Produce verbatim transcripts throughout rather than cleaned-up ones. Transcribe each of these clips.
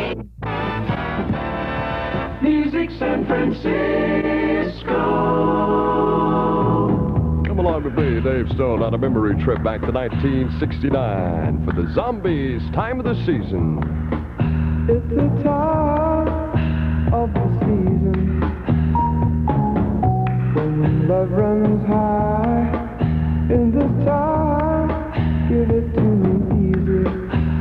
Music San Francisco. Come along with me, Dave Stone, on a memory trip back to nineteen sixty-nine for the Zombies' Time of the Season. It's the time of the season when love runs high. In this time, give it to me easy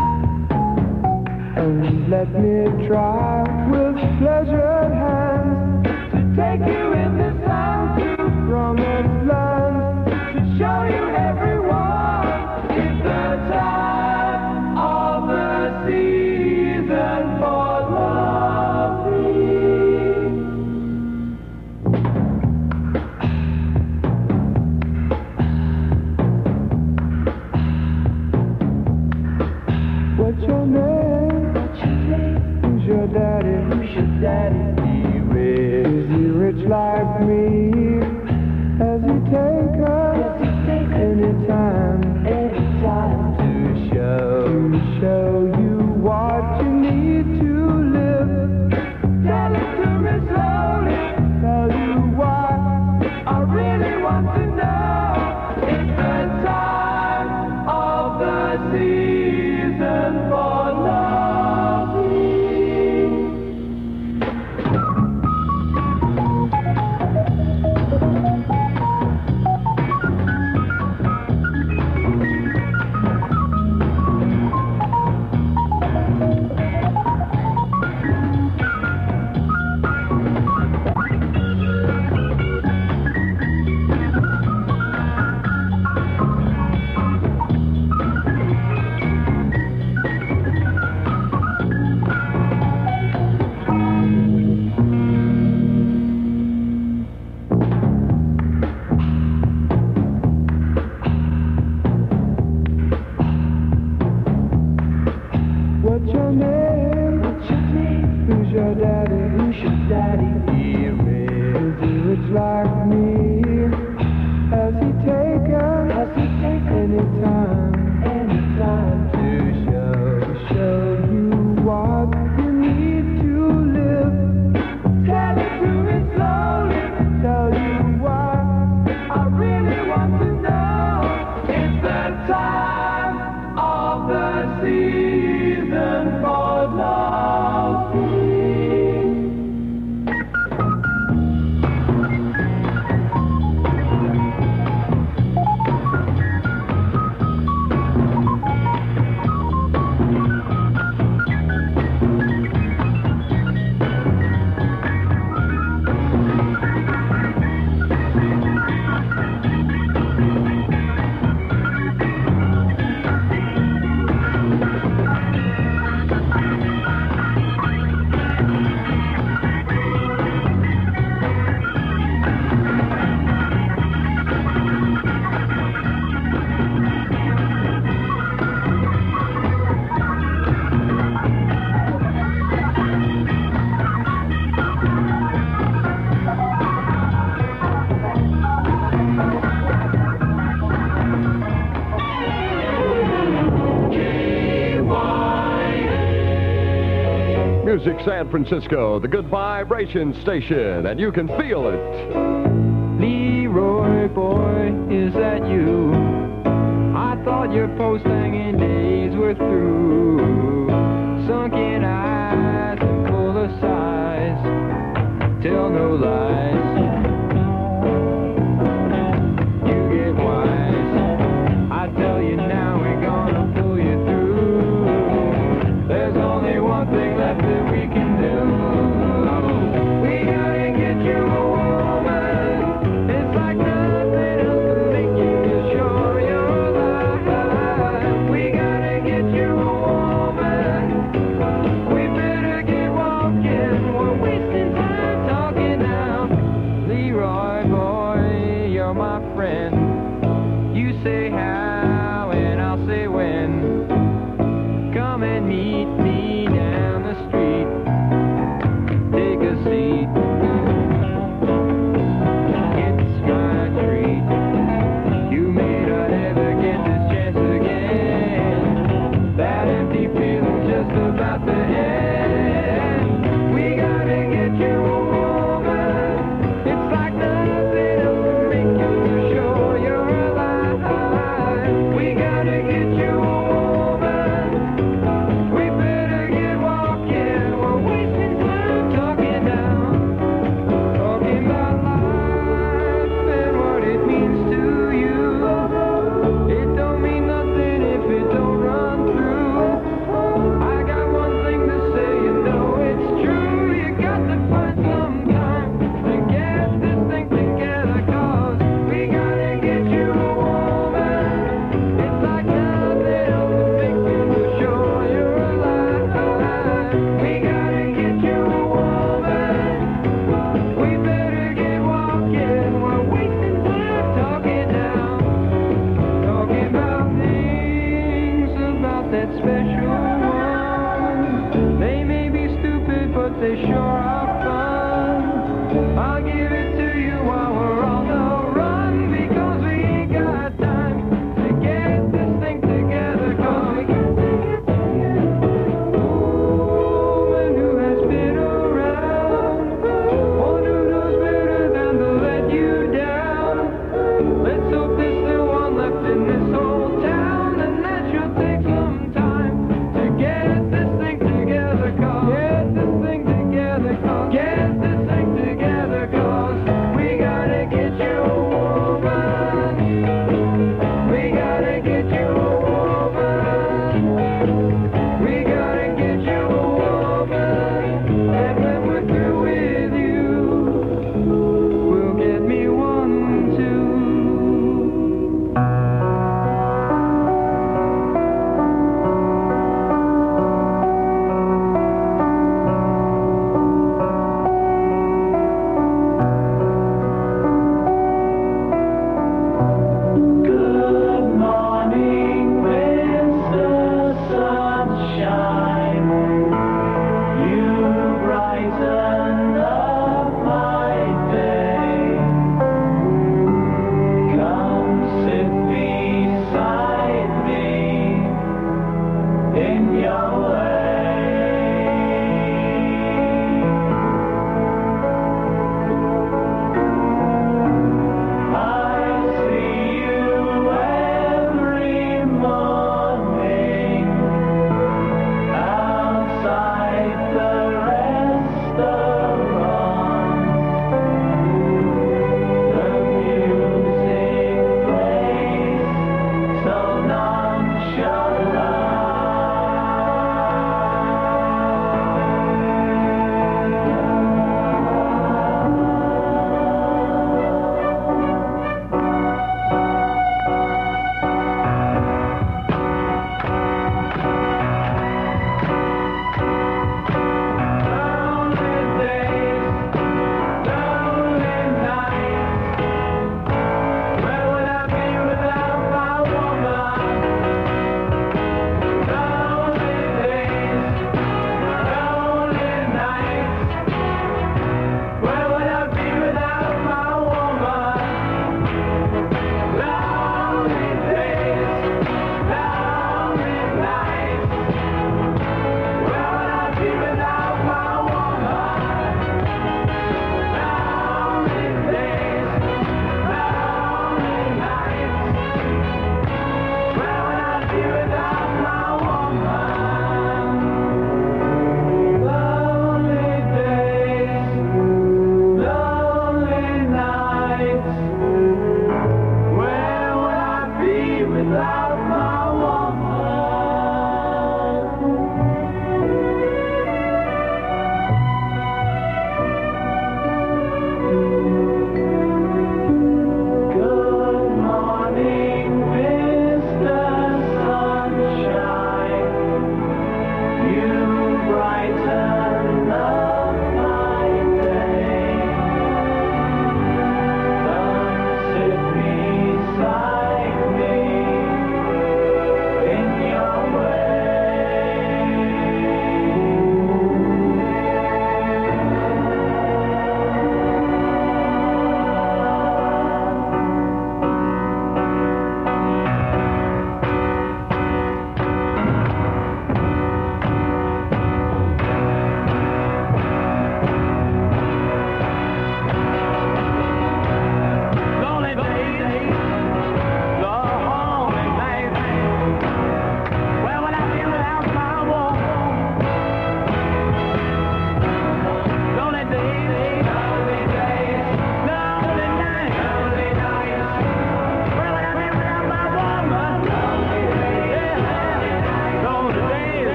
and let me try with pleasured hands to take you in this land to promised land, to show you everyone. It's the time of the season for loving. What's your name? What's your name? Who's your daddy? Who's your daddy? He rich. Is he rich like me? Has he take us? Has he take anytime? Anytime to show, to show you what you need to live. Tell it to me slowly. Tell you why I really want to know. It's the time of the season for loving. What's your name? What's your name? Who's your daddy? Who's your daddy? He rich. Is he rich like me? Has he taken? Has he taken anytime? Anytime to show, to show you what you need to live. Tell it to me slowly. Tell you why I really want to know. It's the time of the season for loving. Music San Francisco, the good vibration station, and you can feel it. Leroy boy, is that you? I thought your post-hanging days were through. Sunken eyes and full of sighs, tell no lies. You get wise. I tell you now, we're gonna pull you through. There's only one thing left that we can do. We gotta get you a woman. It's like nothing else can make you sure you're alive. We gotta get you a woman. We better get walking. We're wasting time talking now. Leroy boy, you're my friend. You say how and I'll say when. Come and meet me down the street. Take a seat. It's my treat. You may not ever get this chance again. That empty feeling's just about to end. they sure are fun. I'll give it to you while we're on the run, because we ain't got time to get this thing together, 'cause we can't take it together. Ooh, and who has been around? One who knows better than to let you down. Let's hope there's still one left in this whole town, and that should take some time to get this thing together, 'cause get this thing together,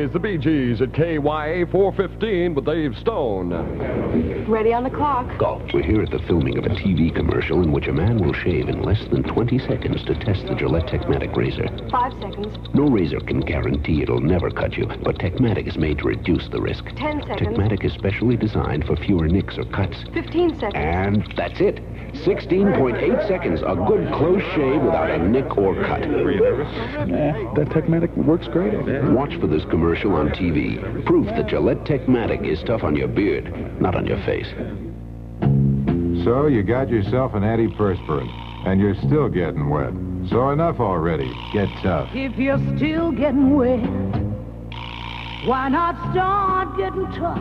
is the Bee Gees at K Y A four fifteen with Dave Stone. Ready on the clock. Go. We're here at the filming of a T V commercial in which a man will shave in less than twenty seconds to test the Gillette Techmatic razor. Five seconds. No razor can guarantee it'll never cut you, but Techmatic is made to reduce the risk. Ten seconds. Techmatic is specially designed for fewer nicks or cuts. Fifteen seconds. And that's it. sixteen point eight seconds. A good close shave without a nick or cut. Were you nervous? Yeah, that Techmatic works great. Watch for this commercial on T V. Proof that Gillette Techmatic is tough on your beard, not on your face. So you got yourself an antiperspirant, and you're still getting wet. So enough already. Get tough. If you're still getting wet, why not start getting tough?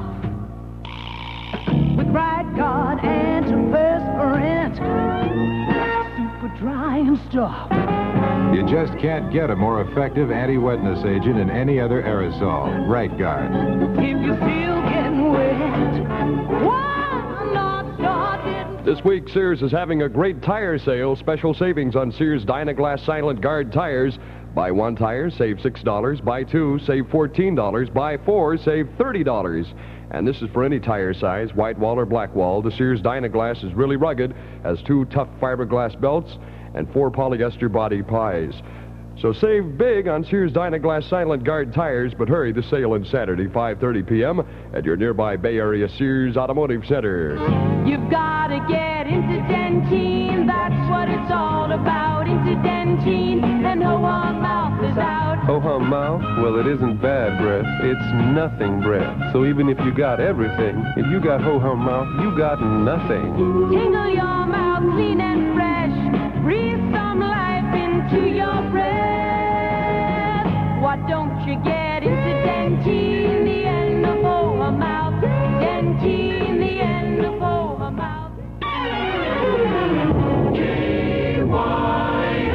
With Right Guard antiperspirant, super dry and stuff. You just can't get a more effective anti-wetness agent in any other aerosol. Right Guard. If you're still getting wet, why not start getting This week, Sears is having a great tire sale. Special savings on Sears Dynaglass Silent Guard tires. Buy one tire, save six dollars. Buy two, save fourteen dollars. Buy four, save thirty dollars. And this is for any tire size, white wall or black wall. The Sears Dynaglass is really rugged, has two tough fiberglass belts, and four polyester body pies. So save big on Sears Dynaglass Silent Guard tires, but hurry, the sale ends Saturday, five thirty p.m. at your nearby Bay Area Sears Automotive Center. You've got to get into Dentine, that's what it's all about. Into Dentine, and ho-hum mouth is out. Ho-hum mouth? Well, it isn't bad breath. It's nothing breath. So even if you got everything, if you got ho-hum mouth, you got nothing. Tingle your mouth clean and fresh. Breathe some life into your breath. Why don't you get into Dentine, the end of ho-hum mouth? Dentine, the end of ho-hum mouth. K Y A.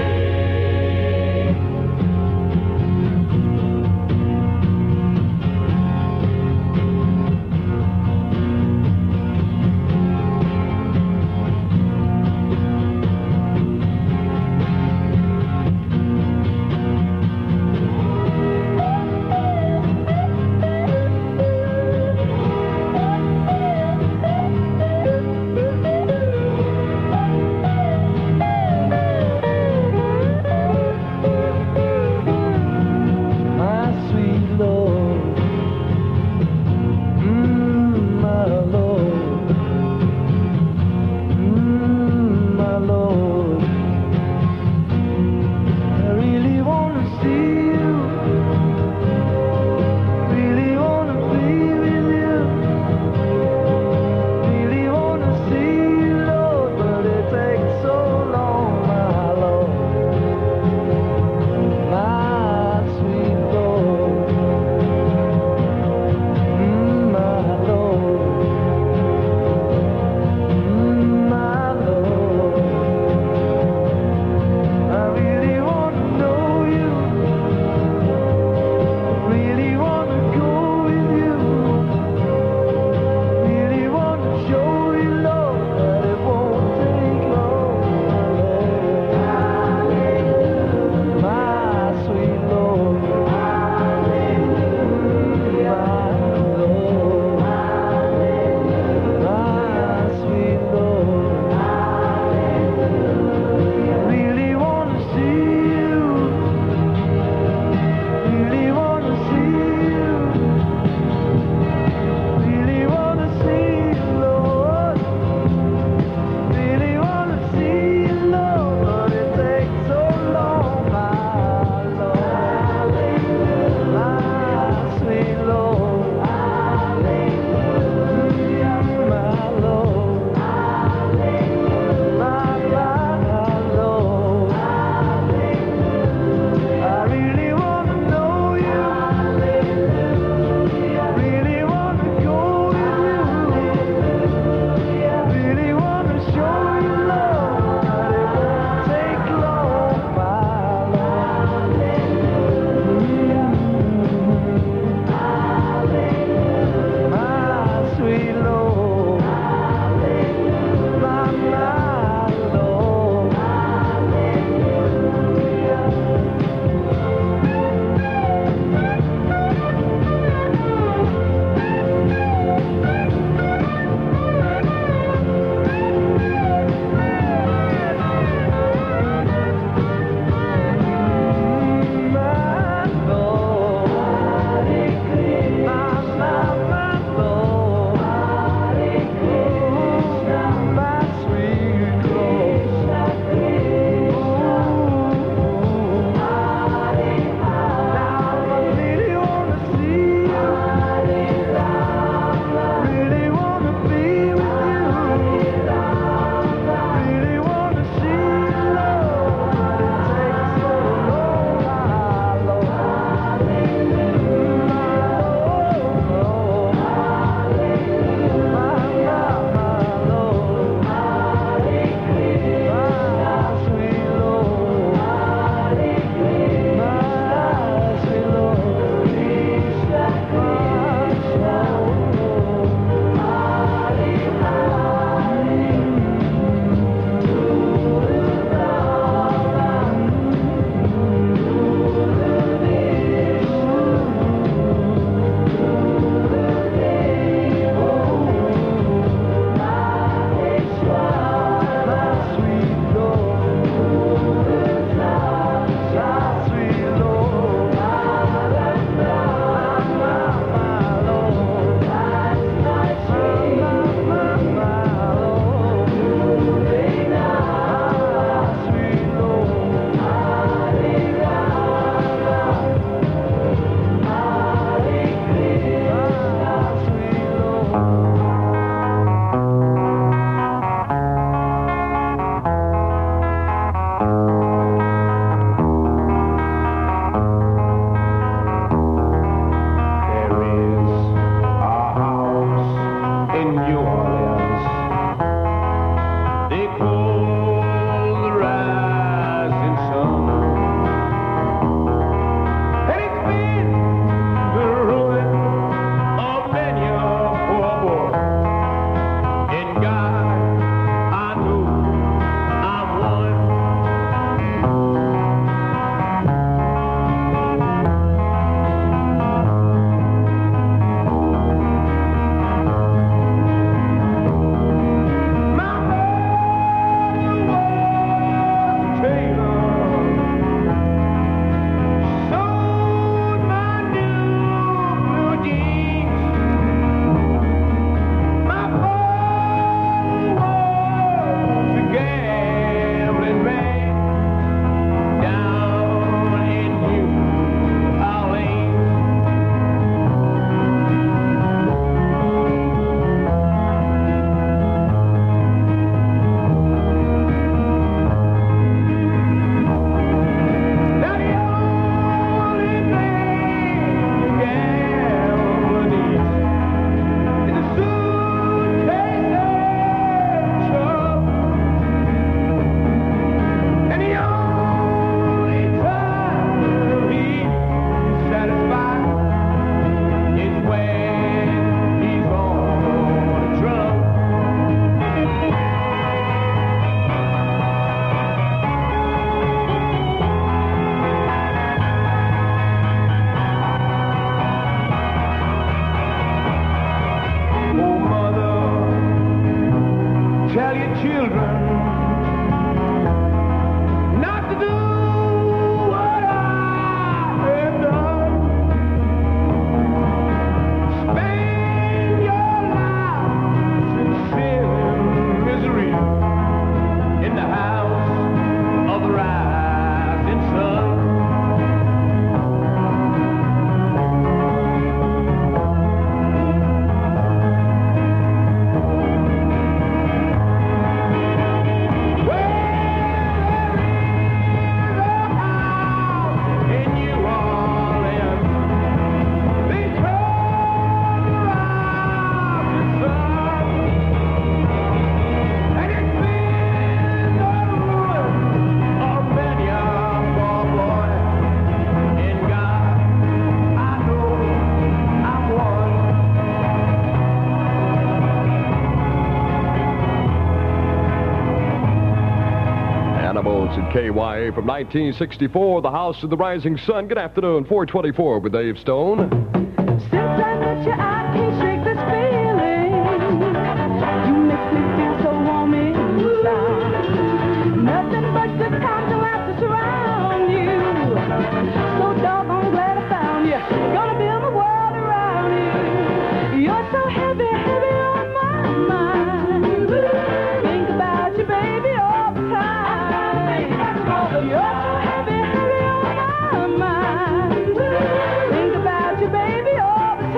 K Y A from nineteen sixty-four, The House of the Rising Sun. Good afternoon, four twenty-four with Dave Stone. Since I met you, I can't shake this feeling. You make me feel so warm inside. Nothing but good times and laughter surround you. So doggone glad I found you. Gonna build my world around you. You're so heavy, heavy on my mind. Think about you, baby, all the time. You're so heavy, heavy on my mind. Think about you, baby, all the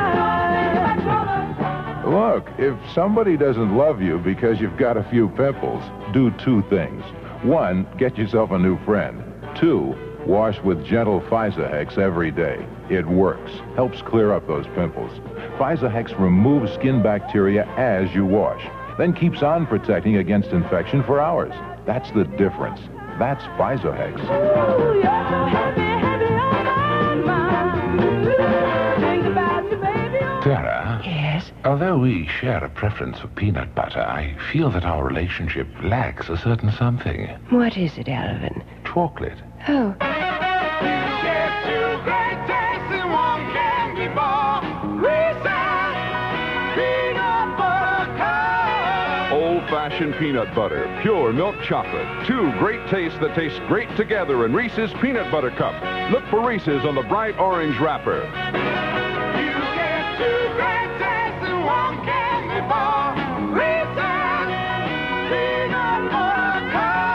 time. Look, if somebody doesn't love you because you've got a few pimples, do two things. One, get yourself a new friend. Two, wash with gentle Physa-Hex every day. It works. Helps clear up those pimples. Physa-Hex removes skin bacteria as you wash, then keeps on protecting against infection for hours. That's the difference. That's Physa-Hex. Ooh, you're so heavy, heavy on my mind. Think about you, baby. Sarah? Yes? Although we share a preference for peanut butter, I feel that our relationship lacks a certain something. What is it, Alvin? Chocolate. Oh. Old-fashioned peanut butter, pure milk chocolate. Two great tastes that taste great together in Reese's Peanut Butter Cup. Look for Reese's on the bright orange wrapper. You get two great tastes in one candy bar. Reese's Peanut Butter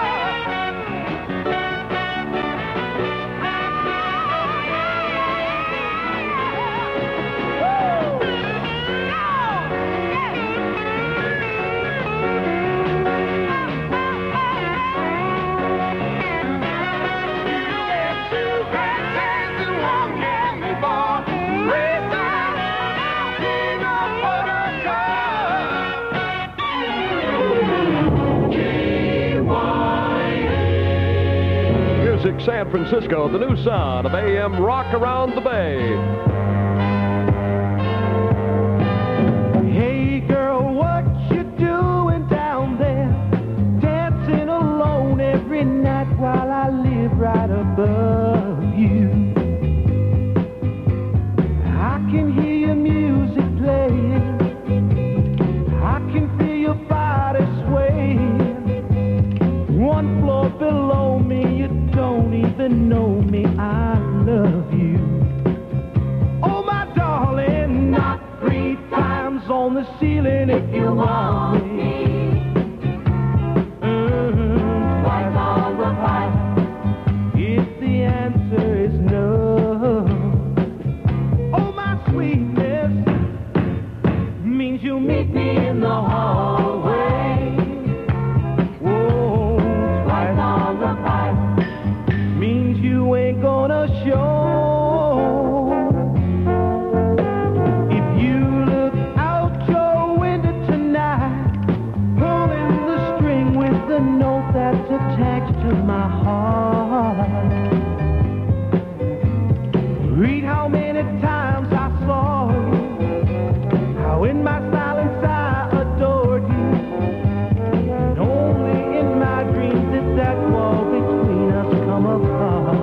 San Francisco, the new sound of A M Rock Around the Bay. Hey girl, what you doing down there? Dancing alone every night while I live right above you. I can hear your music playing. I can feel your body swaying. One floor below me, you don't even know me, I love you. Oh, my darling, knock three times on the ceiling if you want me. Mm-hmm. Twice on the pipe if the answer is no. Oh, my sweetness means you'll meet me in the hallway. Whoa, twice on the pipe means you ain't gonna show. If you look out your window tonight, pulling the string with the note that's attached to my heart, read how many times I saw you, how in my silence I adored you, and only in my dreams did that wall between us come apart.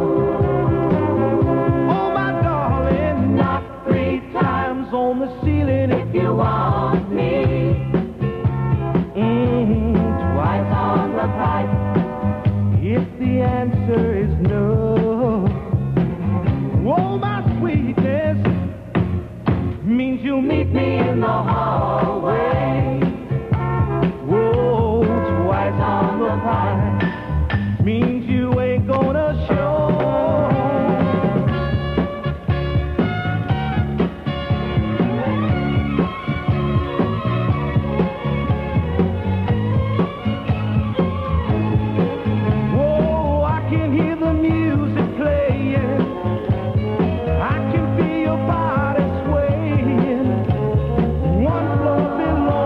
Oh, my darling, knock three times on the ceiling if you want me. Mm-hmm. Twice on the pipe if the answer is no. Oh, my sweetness means you'll meet me in the hallway. Whoa, twice on the pipe means you ain't gonna show. Whoa, I can hear the music playing. I can feel your body swaying. One floor below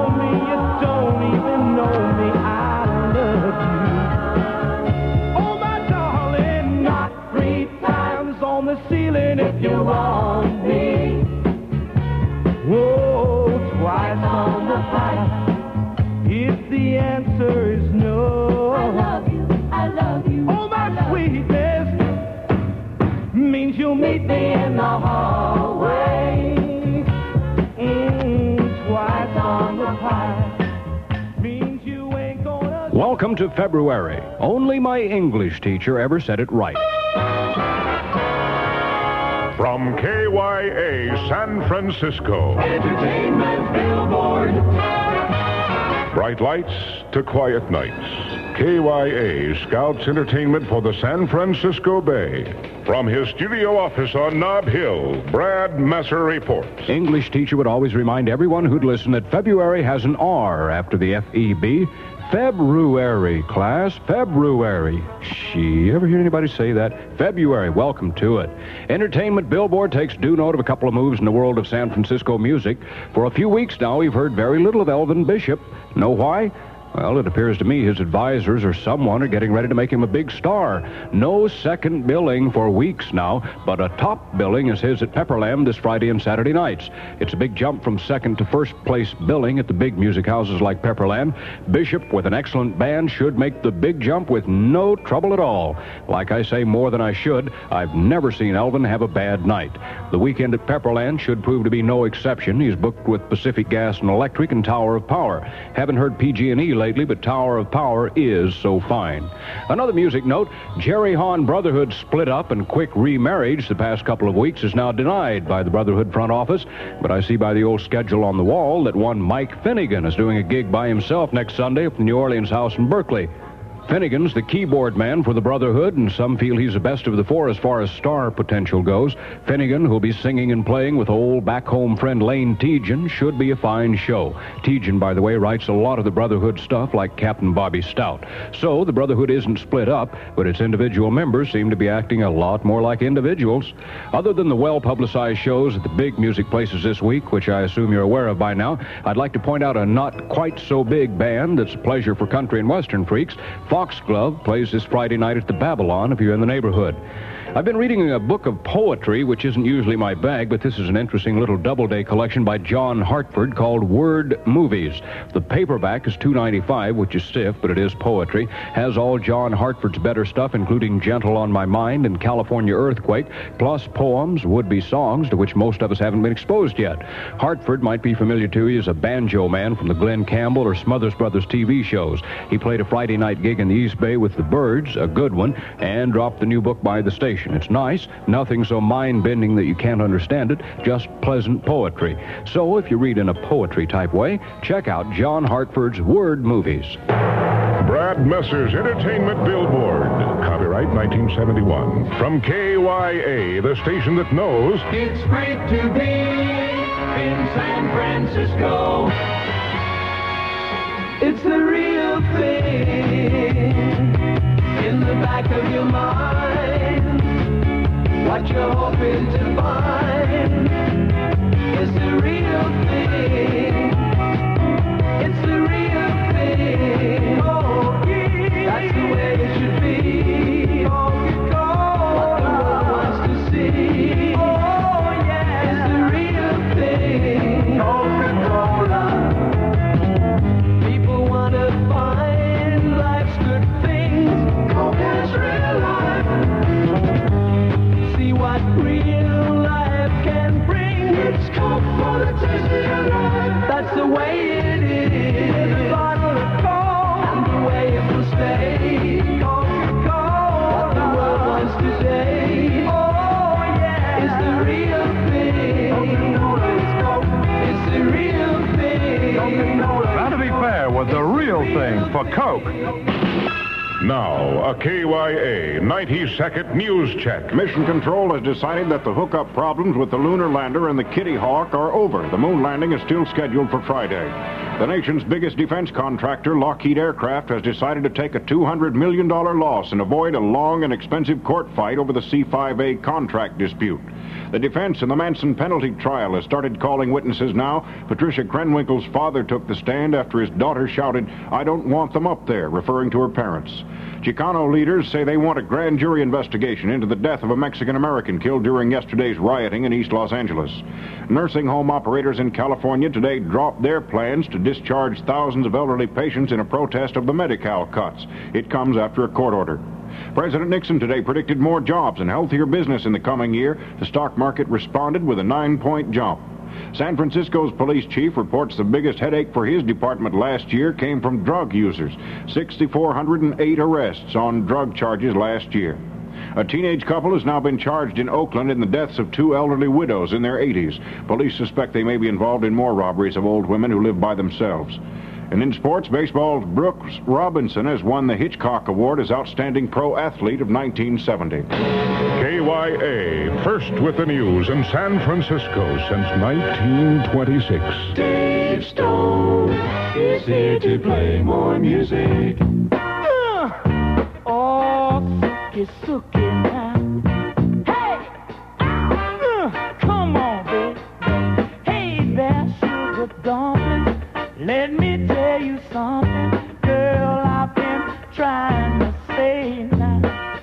sweetness means you'll meet me in the hallway. Mm, twice on the pie means you ain't gonna... Welcome to February. Only my English teacher ever said it right. From K Y A San Francisco. Entertainment Billboard. Bright lights to quiet nights. K Y A scouts entertainment for the San Francisco Bay. From his studio office on Nob Hill, Brad Messer reports. English teacher would always remind everyone who'd listen that February has an R after the F E B. February, class. February. She ever hear anybody say that? February. Welcome to it. Entertainment Billboard takes due note of a couple of moves in the world of San Francisco music. For a few weeks now, we've heard very little of Elvin Bishop. Know why? Well, it appears to me his advisors or someone are getting ready to make him a big star. No second billing for weeks now, but a top billing is his at Pepperland this Friday and Saturday nights. It's a big jump from second to first place billing at the big music houses like Pepperland. Bishop, with an excellent band, should make the big jump with no trouble at all. Like I say more than I should, I've never seen Elvin have a bad night. The weekend at Pepperland should prove to be no exception. He's booked with Pacific Gas and Electric and Tower of Power. Haven't heard P G and E lately, but Tower of Power is so fine. Another music note, Jerry Hahn Brotherhood split up and quick remarriage the past couple of weeks is now denied by the Brotherhood front office, but I see by the old schedule on the wall that one Mike Finnegan is doing a gig by himself next Sunday at the New Orleans house in Berkeley. Finnegan's the keyboard man for the Brotherhood, and some feel he's the best of the four as far as star potential goes. Finnegan, who'll be singing and playing with old back-home friend Lane Tejan, should be a fine show. Tejan, by the way, writes a lot of the Brotherhood stuff like Captain Bobby Stout. So the Brotherhood isn't split up, but its individual members seem to be acting a lot more like individuals. Other than the well-publicized shows at the big music places this week, which I assume you're aware of by now, I'd like to point out a not-quite-so-big band that's a pleasure for country and western freaks. Foxglove plays this Friday night at the Babylon if you're in the neighborhood. I've been reading a book of poetry, which isn't usually my bag, but this is an interesting little doubleday collection by John Hartford called Word Movies. The paperback is two dollars and ninety-five cents, which is stiff, but it is poetry. Has all John Hartford's better stuff, including Gentle on My Mind and California Earthquake, plus poems, would-be songs, to which most of us haven't been exposed yet. Hartford might be familiar to you as a banjo man from the Glenn Campbell or Smothers Brothers T V shows. He played a Friday night gig in the East Bay with the Byrds, a good one, and dropped the new book by the station. It's nice, nothing so mind-bending that you can't understand it, just pleasant poetry. So if you read in a poetry-type way, check out John Hartford's Word Movies. Brad Messer's Entertainment Billboard. Copyright nineteen seventy-one. From K Y A, the station that knows... It's great to be in San Francisco. It's the real thing in the back of your mind. What you're hoping to find is the real thing. It's the real thing. Oh, yeah. That's the way it should be. Oh, what the world wants to see. Oh, yeah. It's the real thing. Coca-Cola. People want to find life's good things. Coca's real life. See what real life can bring. It's Coke for the taste of your life. That's the way it is. A bottle of Coke, and the way it will stay. Coca-Cola. What the world wants to say. Oh yeah, it's the real thing. Coca-Cola is Coke. It's the real thing. Coca-Cola. Now to be fair with the real thing for Coke. Now, a K Y A ninety-second news check. Mission Control has decided that the hookup problems with the lunar lander and the Kitty Hawk are over. The moon landing is still scheduled for Friday. The nation's biggest defense contractor, Lockheed Aircraft, has decided to take a two hundred million dollars loss and avoid a long and expensive court fight over the C five A contract dispute. The defense in the Manson penalty trial has started calling witnesses now. Patricia Krenwinkel's father took the stand after his daughter shouted, "I don't want them up there," referring to her parents. Chicano leaders say they want a grand jury investigation into the death of a Mexican-American killed during yesterday's rioting in East Los Angeles. Nursing home operators in California today dropped their plans to discharge thousands of elderly patients in a protest of the Medi-Cal cuts. It comes after a court order. President Nixon today predicted more jobs and healthier business in the coming year. The stock market responded with a nine-point jump. San Francisco's police chief reports the biggest headache for his department last year came from drug users. six thousand four hundred eight arrests on drug charges last year. A teenage couple has now been charged in Oakland in the deaths of two elderly widows in their eighties. Police suspect they may be involved in more robberies of old women who live by themselves. And in sports, baseball's Brooks Robinson has won the Hitchcock Award as Outstanding Pro Athlete of nineteen seventy. K Y A, first with the news in San Francisco since nineteen twenty-six. Dave Stone is here to play more music. Uh, oh, Suki, Suki now. Hey! Uh, come on, baby. Hey there, sugar dumpling. Let me tell you something, girl, I've been trying to say now.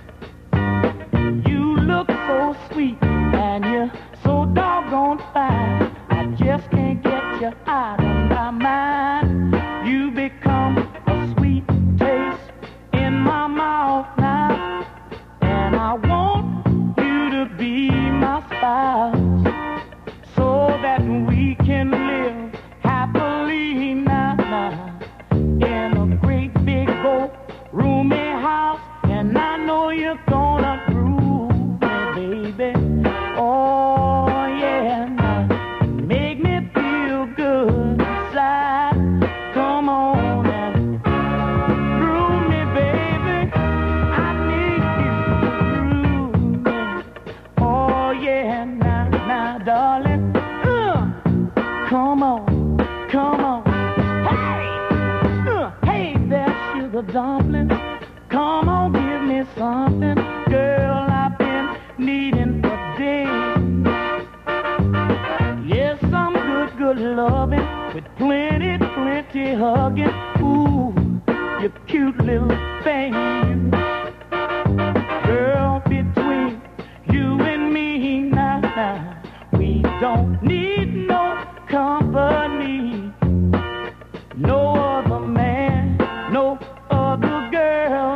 You look so sweet and you're so doggone fine. I just can't get you out of my mind. You become a sweet taste in my mouth now. And I want you to be my spouse so that we can live happily now, now in a great big old roomy house. And I know you're gonna groove me, baby. Oh yeah, now make me feel good inside. Come on and groove me, baby. I need you to groove me. Oh yeah, now, now, darling. Uh, come on. Come on. Hey! Uh, hey there, sugar dumpling. Come on, give me something. Girl, I've been needing for days. Yes, some good, good loving with plenty, plenty hugging. Ooh, you cute little thing. Girl, between you and me now, now we don't need no company. No other man, no other girl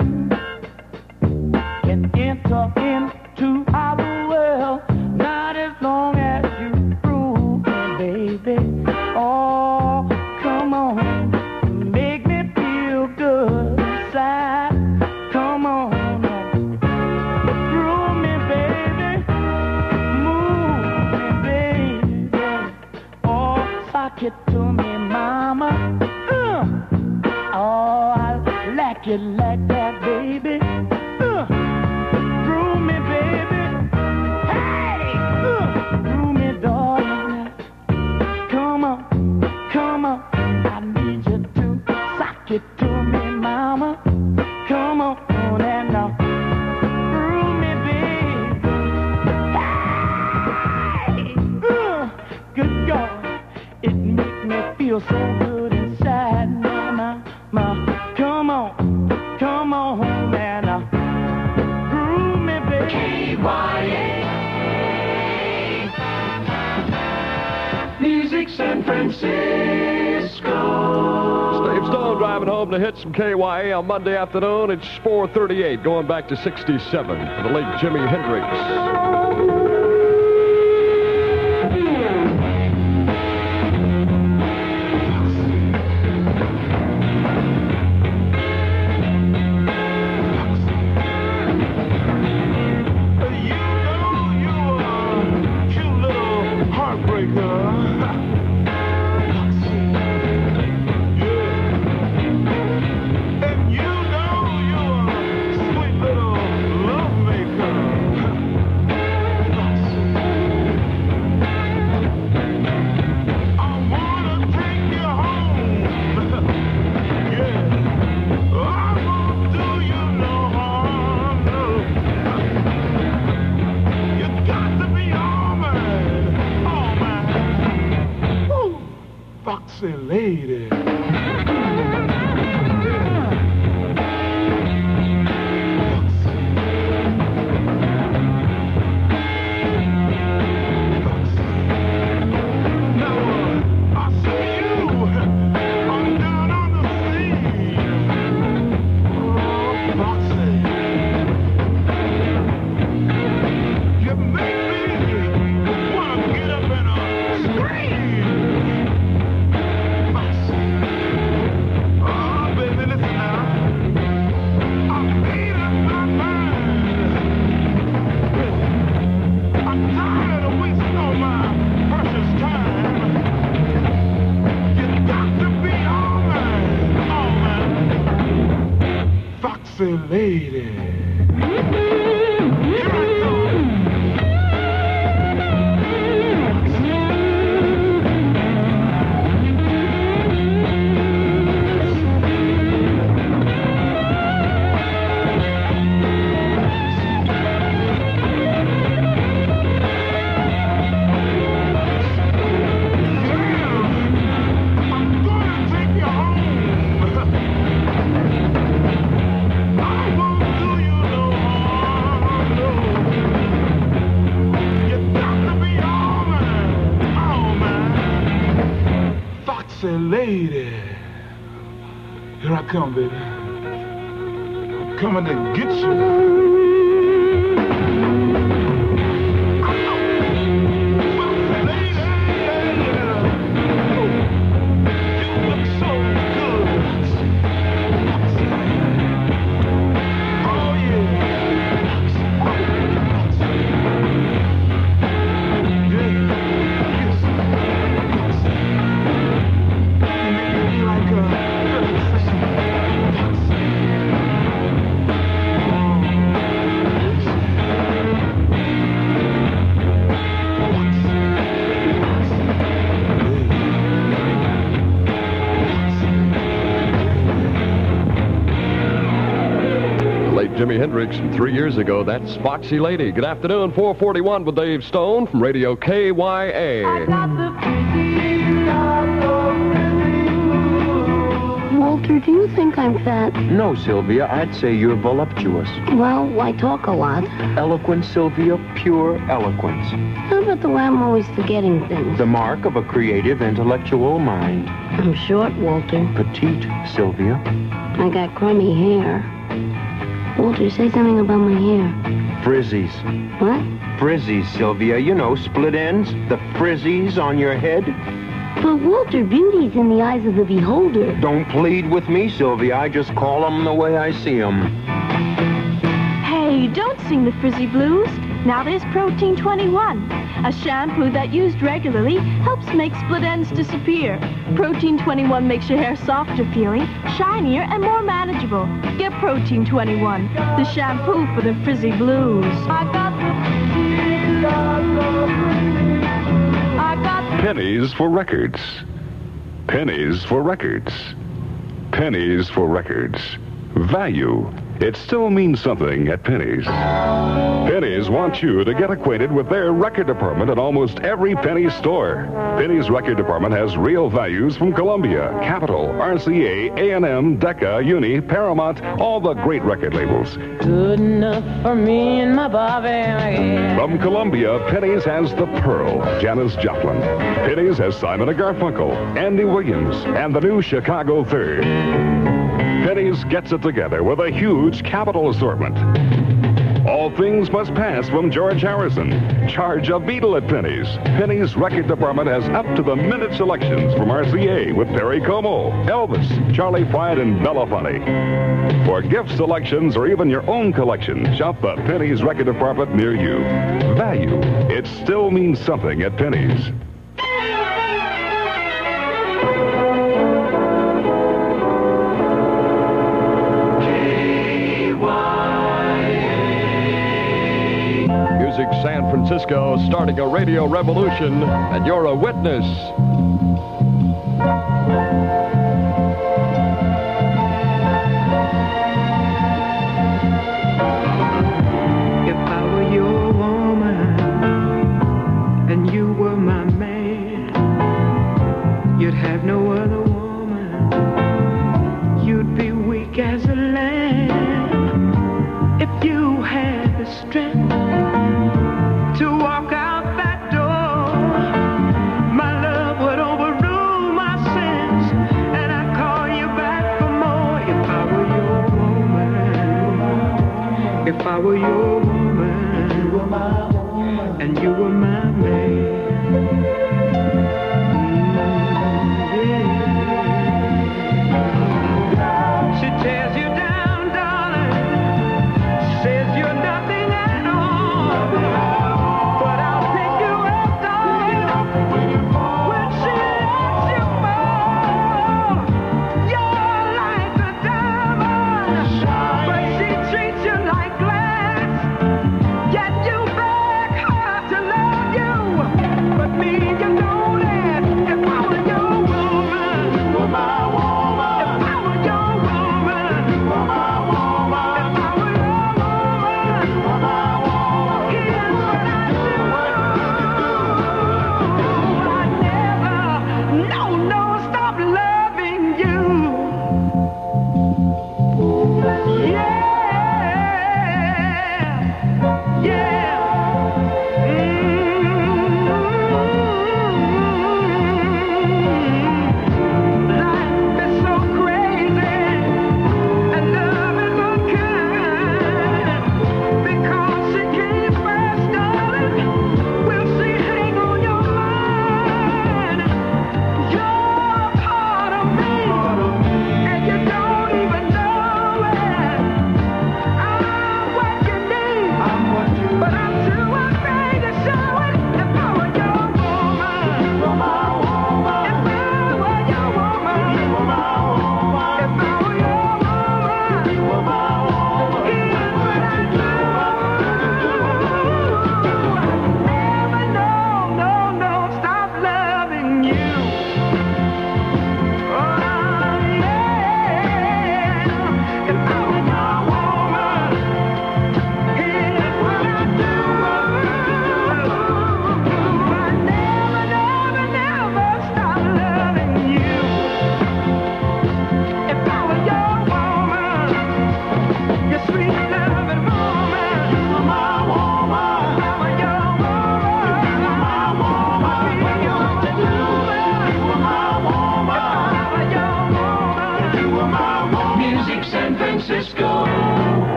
can enter into our world. Not as long as you prove me, baby. Oh, come on, make me feel good inside. Come on, groove me, baby. Move me, baby. Oh, sock it to me, mama. Oh, I like it like that, baby. Uh, groove me, baby. Hey! Uh, groove me, darling. Come on, come on. I need you to sock it to me, mama. Come on, and now groove me, baby. Hey! Uh, good God, it makes me feel so good inside. Come on, come on, man. Uh, groove me, baby. K Y A Music San Francisco. Dave Stone driving home to hit some K Y A on Monday afternoon. It's four thirty-eight, going back to sixty-seven for the late Jimi Hendrix. Foxy lady. lady. Lady, here I come, baby. I'm coming to get you. Jimi Hendrix from three years ago. That's Foxy Lady. Good afternoon, four forty-one with Dave Stone from Radio K Y A. Walter, do you think I'm fat? No, Sylvia. I'd say you're voluptuous. Well, I talk a lot. Eloquent, Sylvia. Pure eloquence. How about the way I'm always forgetting things? The mark of a creative, intellectual mind. I'm short, Walter. Petite, Sylvia. I got crummy hair. Walter, say something about my hair. Frizzies. What? Frizzies, Sylvia. You know, split ends. The frizzies on your head. But Walter, beauty's in the eyes of the beholder. Don't plead with me, Sylvia. I just call them the way I see them. Hey, don't sing the frizzy blues. Now there's Protein twenty-one, a shampoo that used regularly helps make split ends disappear. Protein twenty-one makes your hair softer feeling, shinier, and more manageable. Get Protein twenty-one, the shampoo for the frizzy blues. I got the I got the Pennies for records. Pennies for records. Pennies for records. Value. It still means something at Penny's. Penny's wants you to get acquainted with their record department at almost every Penny's store. Penny's record department has real values from Columbia, Capitol, R C A, A and M, Decca, Uni, Paramount, all the great record labels. Good enough for me and my Bobby. From Columbia, Penny's has The Pearl, Janis Joplin. Penny's has Simon and Garfunkel, Andy Williams, and the new Chicago Third. Penny's gets it together with a huge Capitol assortment. All things must pass from George Harrison. Charge a Beatle at Penny's. Penny's record department has up-to-the-minute selections from R C A with Perry Como, Elvis, Charlie Pride, and Belafonte. For gift selections or even your own collection, shop the Penny's record department near you. Value. It still means something at Penny's. Music San Francisco starting a radio revolution, and you're a witness. If I were your woman and you were my man, you'd have no other woman. You'd be weak as a lamb if you had the strength to walk out that door. My love would overrule my sins, and I'd call you back for more. If I were your woman, if I were your woman, you were my woman, and you were my man. Mm, yeah. She tears you down, darling. She says you're nothing at all.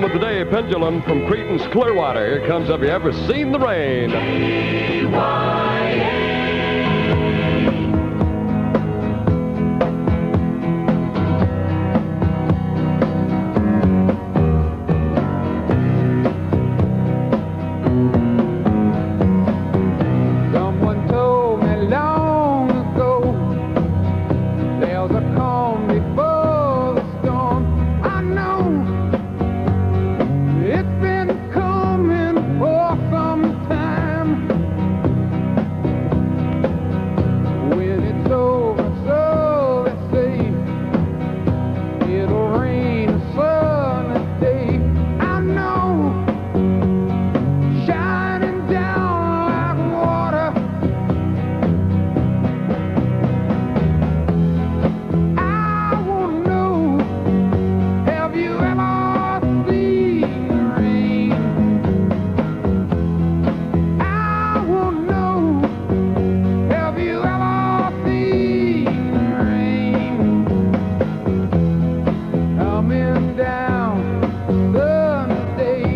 album of the day, Pendulum, from Creedence Clearwater. Here comes Have You Ever Seen the Rain? K Y A. Someone told me long ago there's a calm before the storm. I know it's been coming for some time. When it's over, so they say it'll rain a sunny day. I know, shining down like water. I wanna know, have you ever seen the rain? I wanna know, have you ever seen the rain? Coming down Sunday.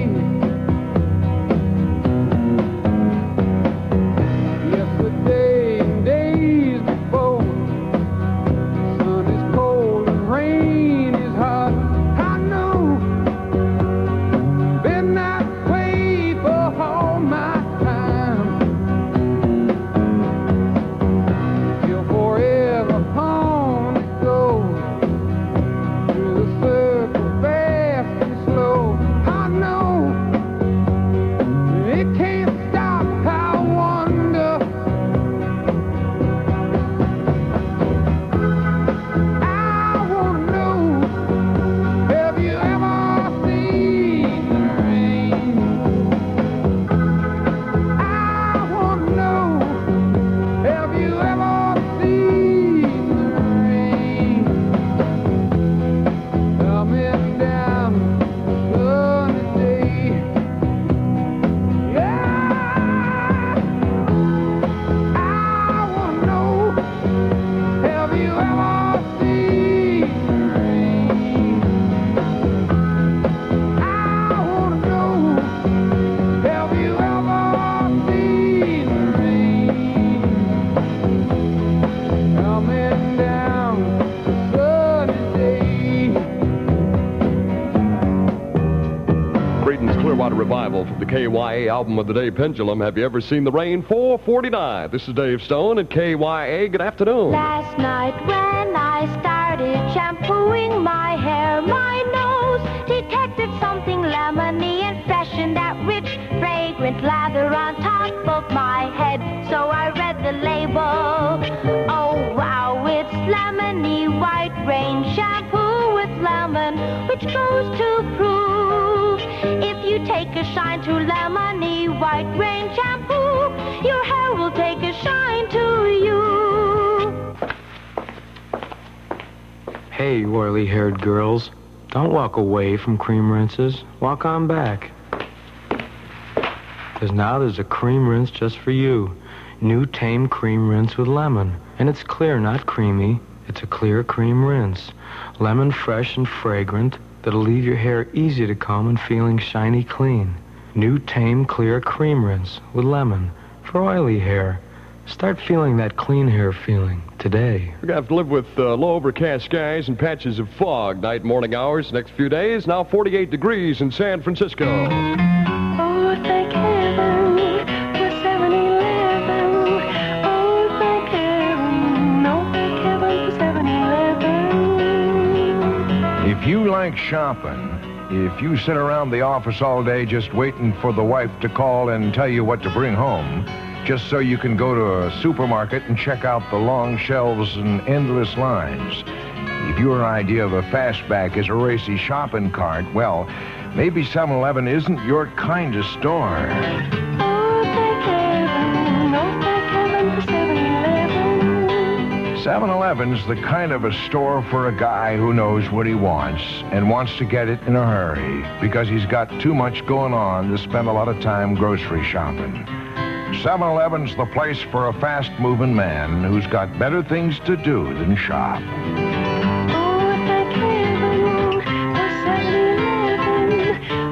Yesterday and days before, sun is cold and rain is hot. I know, been that way for all my time. Till forever on it goes, through the circle fast and slow. I know, it can't stop. I wonder, I wanna know, have you ever seen the rain? I wanna know, have you ever seen the rain? Coming down sunny day. Yeah, I wanna know, have you ever seen the rain? I wanna know, have you ever seen the rain? Coming down sunny day. Creedence Clearwater Revival from the K Y A album of the day, Pendulum. Have you ever seen the rain? four forty-nine. This is Dave Stone at K Y A. Good afternoon. Last night when I started shampooing my hair, my nose detected something lemony and fresh in that rich, fragrant lather on top of my head. So I read the label. Oh wow, it's lemony white rain shampoo with lemon, which goes to prove if you take a shine to lemony white rain shampoo, your hair will take a shine to you. Hey, oily-haired girls, don't walk away from cream rinses. Walk on back. Because now there's a cream rinse just for you. New Tame Cream Rinse with lemon. And it's clear, not creamy. It's a clear cream rinse. Lemon fresh and fragrant that'll leave your hair easy to comb and feeling shiny clean. New Tame Clear Cream Rinse with lemon for oily hair. Start feeling that clean hair feeling today. We're going to have to live with uh, low overcast skies and patches of fog night and morning hours the next few days. Now forty-eight degrees in San Francisco. Oh, thank heaven for seven eleven. Oh, thank heaven. Oh, thank heaven for seven eleven. If you like shopping, if you sit around the office all day just waiting for the wife to call and tell you what to bring home, just so you can go to a supermarket and check out the long shelves and endless lines. If your idea of a fastback is a racy shopping cart, well, maybe seven eleven isn't your kind of store. Oh, thank heaven. Oh, thank heaven for seven eleven. seven eleven's the kind of a store for a guy who knows what he wants and wants to get it in a hurry because he's got too much going on to spend a lot of time grocery shopping. seven eleven's the place for a fast-moving man who's got better things to do than shop. Oh, thank heaven for seven eleven.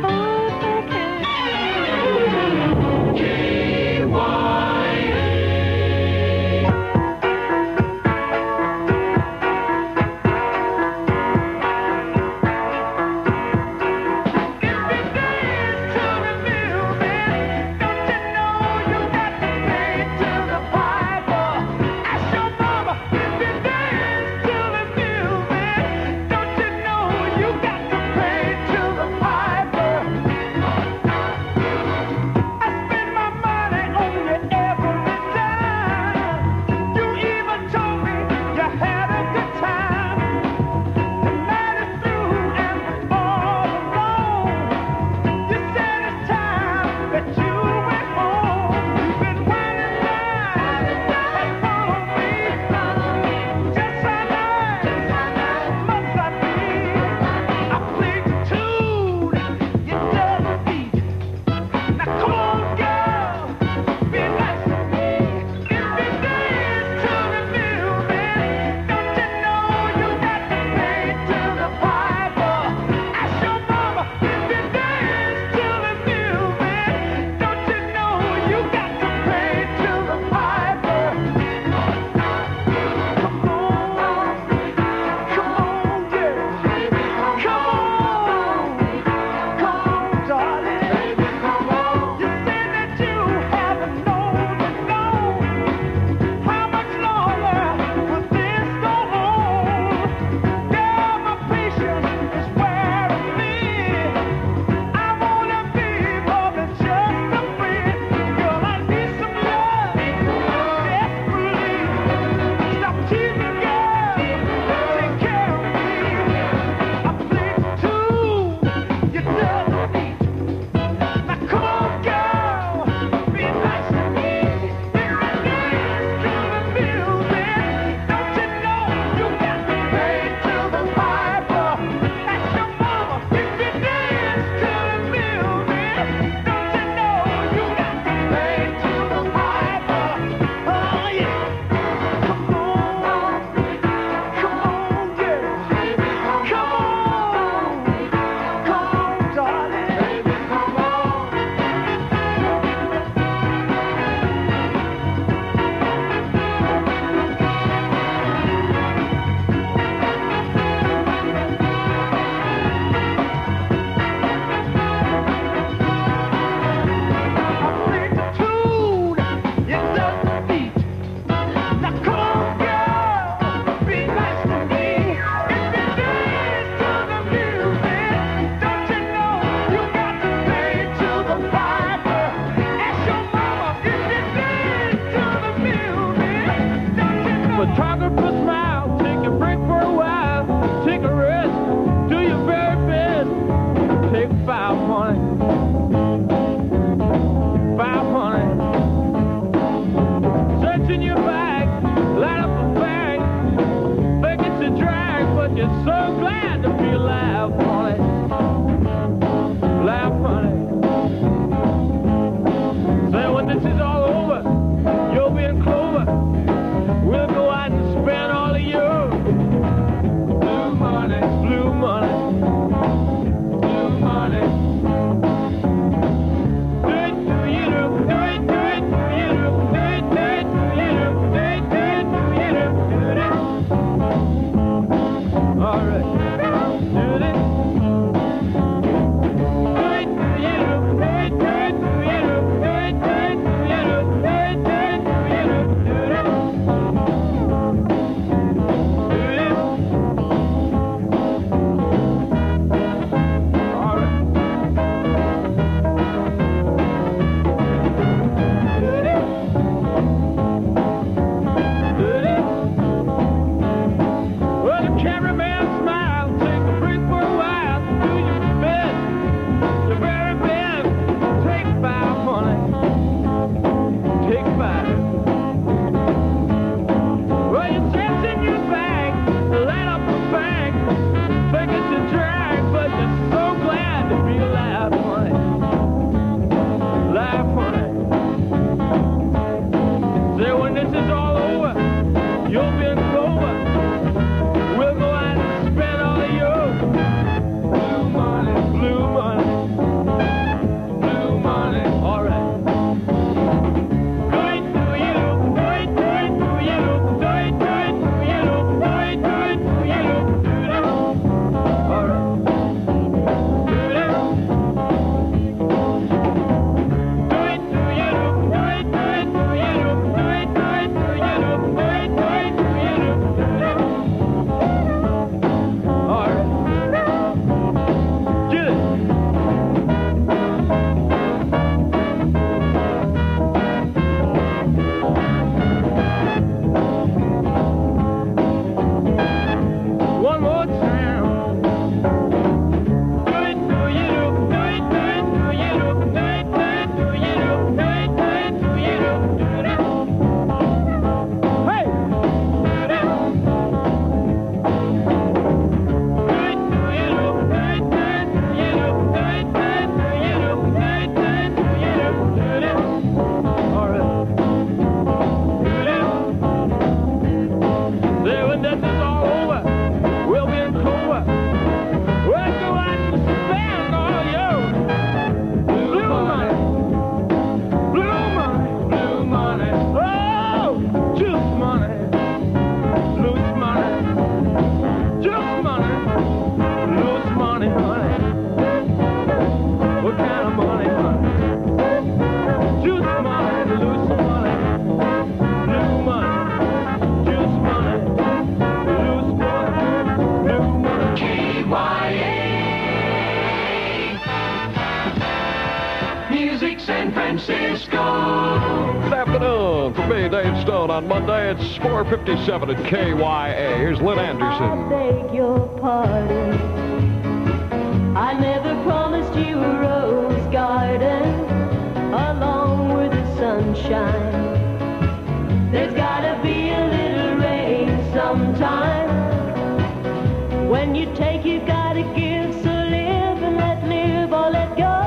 music, San Francisco. Good afternoon. For me, Dave Stone, on Monday, it's four fifty-seven at K Y A. Here's Lynn Anderson. I beg your pardon. I never promised you a rose garden along with the sunshine. There's gotta be a little rain sometime. When you take, you gotta give. So live and let live or let go.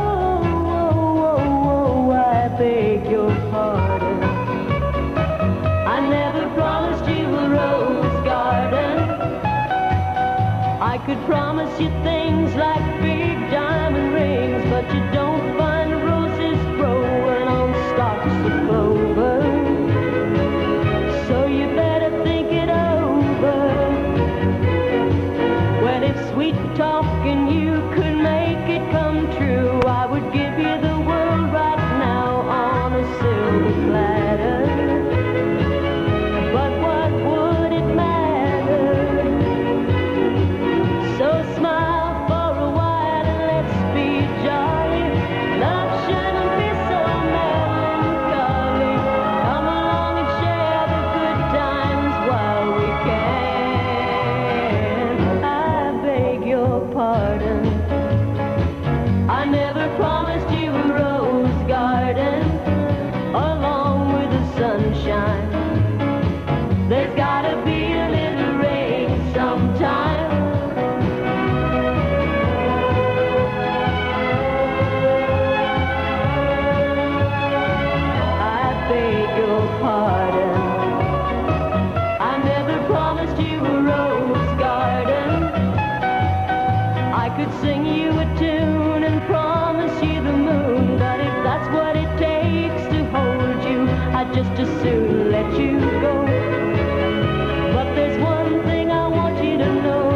I beg your pardon. I never promised you a rose garden. I could promise you things like big diamond rings, but you don't find roses growing on stalks of clover. So you better think it over. Well, if sweet talking you could make it come true, I would give you the world right now on a silver platter. But what would it matter? So smile for a while and let's be jolly. Love shouldn't be so melancholy. Come along and share the good times while we can. I beg your pardon. I never promised you a rose garden along with the sunshine. There's gotta be a little rain sometime. I beg your pardon. I never promised you a rose garden. I could sing you a tune and promise you the moon, but if that's what it takes to hold you, I'd just as soon let you go. But there's one thing I want you to know.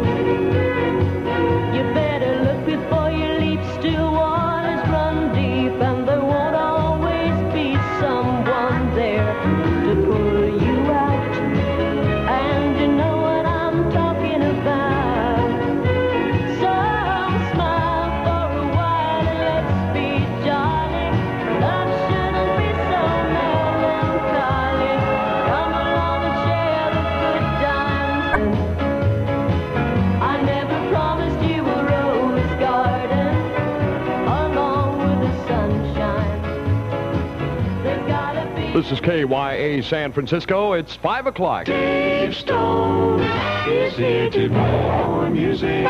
You better look before you leap. Still waters run deep, and there won't always be someone there to pull you out. And you know what I'm talking about. So smile for a while and let's be jolly. Love shouldn't be so melancholy. Come along and share the good times. I never promised you a rose garden along with the sunshine. There's gotta be. This is K Y A San Francisco. It's five o'clock. Dave Stone is here to play more music.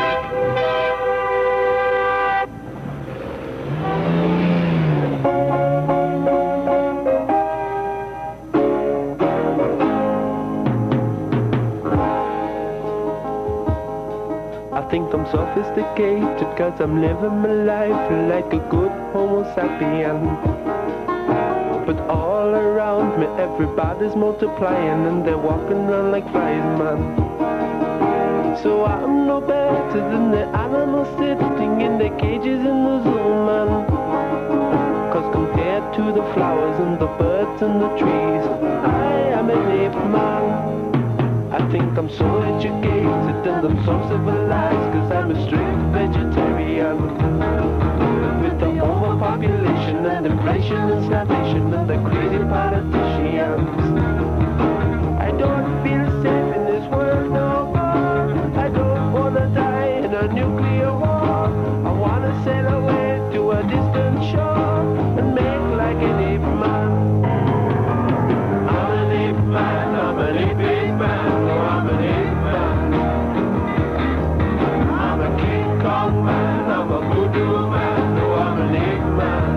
I think I'm sophisticated cause I'm living my life like a good homo sapien. But all around me everybody's multiplying and they're walking around like flies, man. So I'm no better than the animals sitting in their cages in the zoo, man. Cause compared to the flowers and the birds and the trees, I am an ape man. I think I'm so educated and I'm so civilized cause I'm a strict vegetarian. With the overpopulation and inflation and starvation and the crazy politicians, I don't feel safe in this world no more. I don't wanna die in a nuclear war. I wanna sail away to a distant shore and make like an ape man. I'm an ape man, I'm an ape man, oh, I'm an ape man. I'm a King Kong man, I'm a voodoo man, oh, I'm an ape man.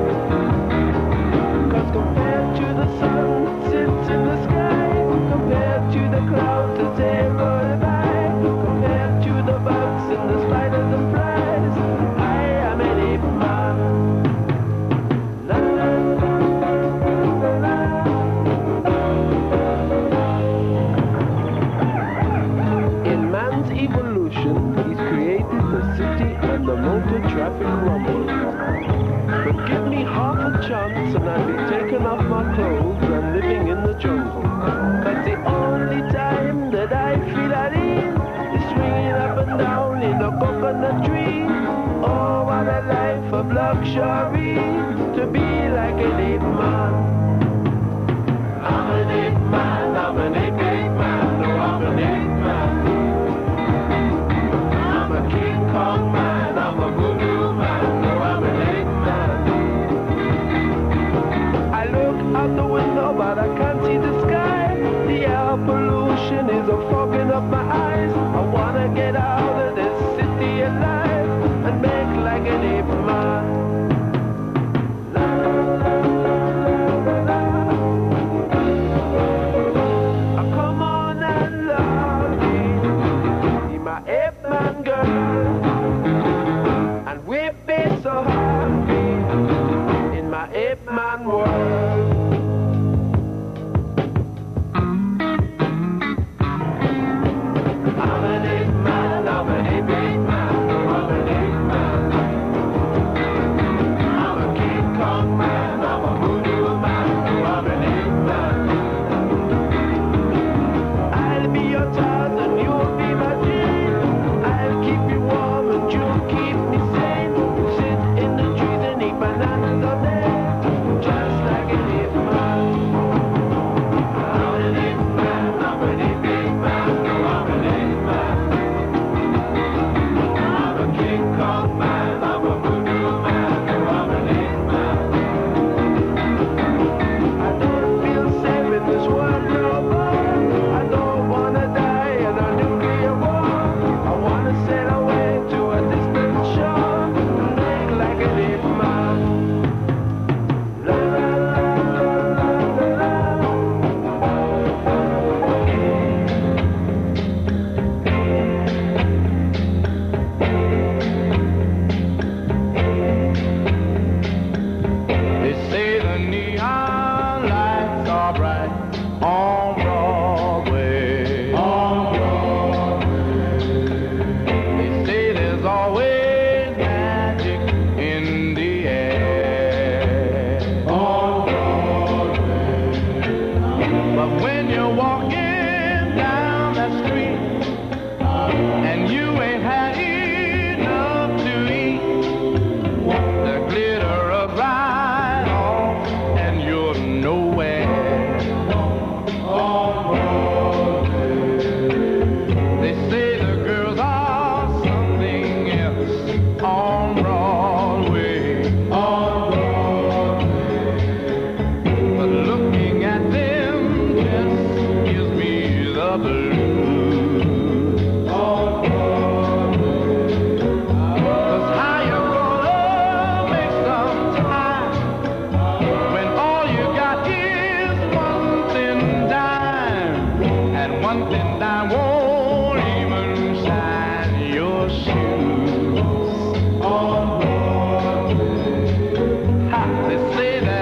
Cause compared to the sun that sits in the sky, compared to the clouds that sail by, compared to the bugs and the spiders and flies, I am an ape man. La, la, la, la, la. In man's evolution, he's created the city and the motor traffic rumble. But give me half a chance and I'll be taking off my clothes and living in the jungle. Cause the only time that I feel at ease is swinging up and down in a coconut tree. Oh, what a life of luxury. an ape man. I'm an ape man, I'm an ape, ape man, no, I'm an ape man. I'm a King Kong man, I'm a voodoo man, no, I'm an ape man. I look out the window, but I can't see the sky. The air pollution is a fogging up my eyes. I wanna get out of this city alive and make like an ape man. La, la, la, la, la, la, la. Come on and love me, be my ape man girl, and we'll be so happy in my ape man world. I'm an ape man, I'm an ape, ape man, no, I'm an ape man. I'm a King Kong man, I'm a voodoo man, no, I'm an ape man. I'll be your Tarzan, you'll be my Jane. I'll keep you warm and you'll keep me sane. Sit in the trees and eat bananas all day, just like an ape man. I'm an ape man, I'm an ape, ape man, no, I'm an ape man. I'm a King Kong man, I'm a voodoo man, no, I'm an ape man. I don't feel safe in this world no more. I don't wanna die in a nuclear war. I wanna sail away to a distant shore and make like an ape man. La la la la la la la. They say the neon lights are bright on Broadway. On Broadway. They say there's always magic in the air. On Broadway. But when you're walking down that street and you ain't had enough to eat, the glitter of right off and you're nowhere. On Broadway. They say the girls are something else on Broadway. On Broadway. But looking at them just gives me the blues. On Broadway. 'Cause how you gonna make some time when all you got is one thin dime, and one thin dime won't even shine your shoes. On Broadway. Ha, they say that